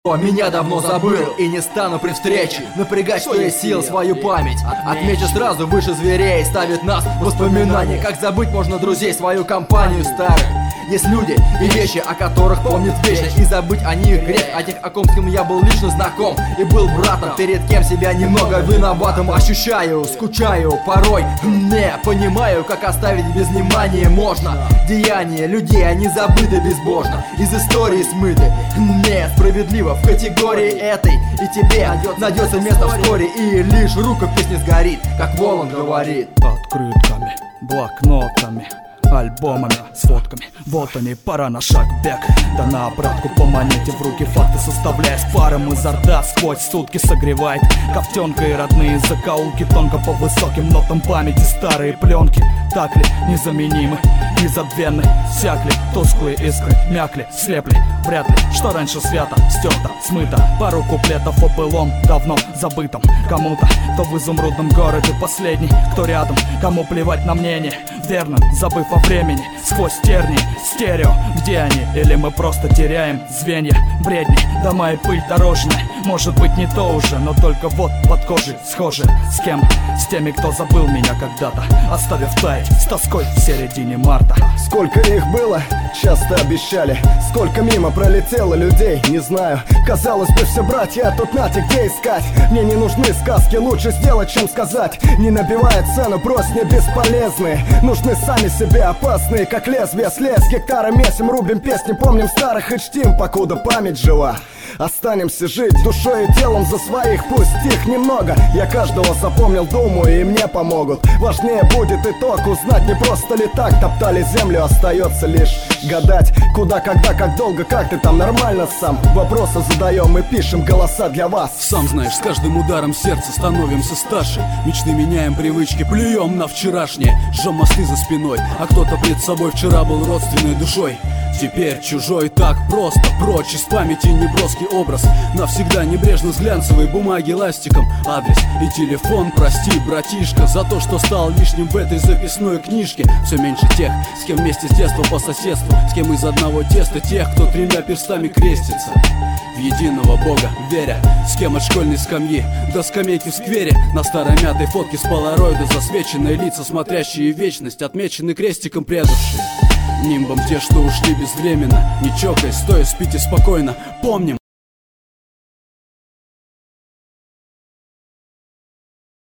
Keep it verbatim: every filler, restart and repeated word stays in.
О, меня давно забыл и не стану при встрече напрягать, что есть сил, свою память. Отмечу сразу выше зверей, ставит нас воспоминания. Как забыть можно друзей, свою компанию старых. Есть люди и вещи, о которых помнит вечно, и забыть о них грех. О тех, о ком с кем я был лично знаком и был братом, перед кем себя немного виноватым ощущаю. Скучаю порой, не понимаю, как оставить без внимания можно. Деяния людей, они забыты безбожно, из истории смыты. Несправедливо в категории этой, и тебе найдется место вскоре, и лишь рукопись не сгорит, как Воланд говорит. Открытками, блокнотами, альбомами с фотками. Вот они, пора на шаг бег. Да на обратку по монете, в руки факты составляя, с паром изо рта сквозь сутки согревает. Ковтенка и родные закоулки, тонко по высоким нотам памяти старые пленки. Так ли незаменимы, незабвенны, сякли тусклые искры, мякли, слепли. Вряд ли, что раньше свято, стерто, смыто. Пару куплетов о былом, давно забытом. Кому-то, кто в изумрудном городе последний, кто рядом, кому плевать на мнение. Верно, забыв о времени, сквозь тернии, стерео. Где они? Или мы просто теряем звенья, бредни, дома и пыль дорожная. Может быть не то уже, но только вот под кожей схожи. С кем? С теми, кто забыл меня когда-то, оставив таять с тоской в середине марта. Сколько их было, часто обещали. Сколько мимо пролетело людей, не знаю. Казалось бы, все братья, а тут нате, где искать? Мне не нужны сказки, лучше сделать, чем сказать. Не набивая цену, брось, не бесполезные. Нужны сами себе опасные, как лезвие. Слез гектара месим, рубим песни, помним старых и чтим, покуда память жива. Останемся жить душой и телом за своих, пусть их немного. Я каждого запомнил, думаю, и мне помогут. Важнее будет итог, узнать, не просто ли так топтали землю, остается лишь гадать. Куда, когда, как долго, как ты там, нормально сам? Вопросы задаем и пишем голоса для вас. Сам знаешь, с каждым ударом сердца становимся старше. Мечты меняем, привычки, плюем на вчерашнее. Жжем мосты за спиной, а кто-то пред собой вчера был родственной душой. Теперь чужой, так просто, прочь из памяти неброский образ. Навсегда небрежно с глянцевой бумаги ластиком. Адрес и телефон, прости, братишка, за то, что стал лишним в этой записной книжке. Все меньше тех, с кем вместе с детства по соседству, с кем из одного теста, тех, кто тремя перстами крестится в единого Бога веря, с кем от школьной скамьи до скамейки в сквере. На старой мятой фотке с полароида засвеченные лица, смотрящие в вечность, отмечены крестиком предавшие нимбом те, что ушли безвременно. Не чокаясь, стоя, спите спокойно. Помним,